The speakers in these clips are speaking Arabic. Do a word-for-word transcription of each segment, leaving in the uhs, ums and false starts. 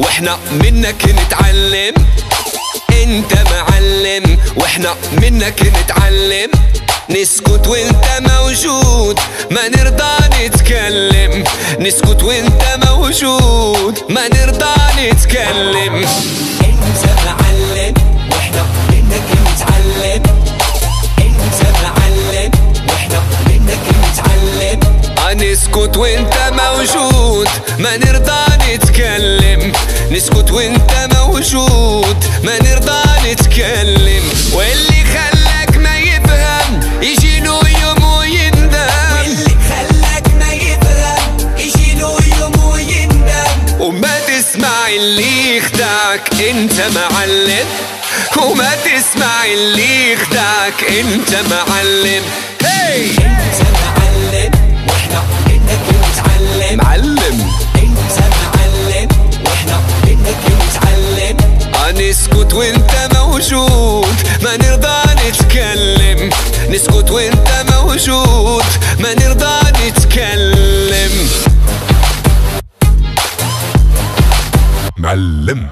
واحنا منك نتعلم. انت معلم واحنا منك نتعلم. نسكت وانت موجود ما نرضى نتكلم. نسكت وانت موجود ما نرضى نتكلم. انت معلم واحنا منك نتعلم. انت معلم واحنا منك نتعلم. نسكت وانت موجود ما نرضى نتكلم. نسكت وانت موجود ما نرضى نتكلم. واللي خلاك ما يفهم يجي له يوم ويندم. واللي خلاك ما يفهم يجي له يوم ويندم. وما تسمع اللي يخدعك انت معلم. وما تسمع اللي يخدعك انت معلم. هي انت معلم واحنا منك نتعلم. معلم انت معلم واحنا منك نتعلم. نسكت وانت موجود ما نرضى نتكلم. نسكت وانت موجود ما نرضى نتكلم. معلم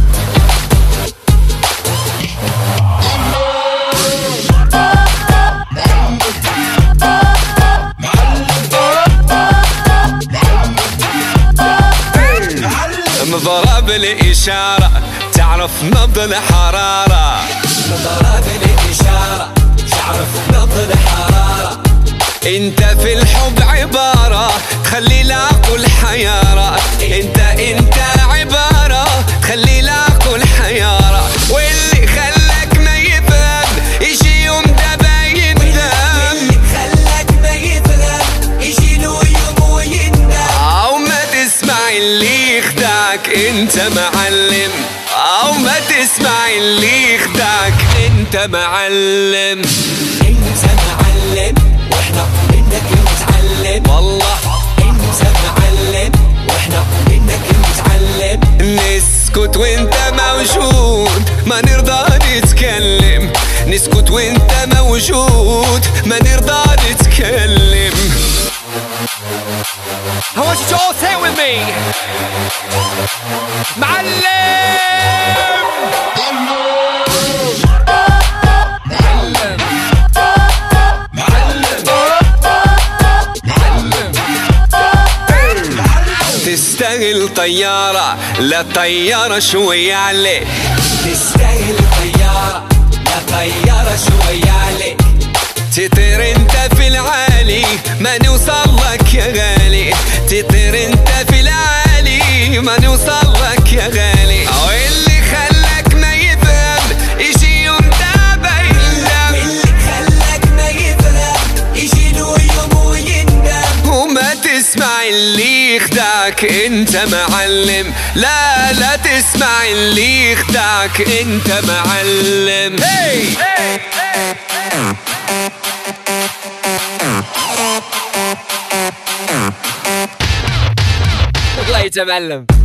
مضرب الإشارة تعرف نبض الحرارة. مضرب الإشارة تعرف نبض الحرارة. انت في الحب عبارة تخلي العقل حيارة. انت انت عبارة تخلي العقل حيارة. واللي خلاك ما يفهم يجي يوم دابا يندم. واللي خلاك ما يفهم يجي له يوم ويندم. او ما تسمع اللي يخدعك انت معلم. او ما تسمع اللي يخدعك انت معلم. انت معلم واحنا منك نتعلم. والله انت معلم واحنا منك نتعلم. نسكت وانت موجود ما نرضى نتكلم. نسكت وانت موجود ما نرضى نتكلم. I want you to all say it with me. معلم تستاهل طيارة لا طيارة شوية عليك. تستاهل طيارة لا طيارة شوية عليك. تطير انت في العالي ما نوصل لك يا غالي. تطير انت في العالي ما نوصل لك يا غالي. واللي خلاك ما يفهم يجي يوم دابا يندم. واللي خلاك ما يفهم يجي له يوم ويندم. وما تسمع اللي يخدعك انت معلم. لا لا تسمع اللي يخدعك انت معلم. هي والله يتمعلم.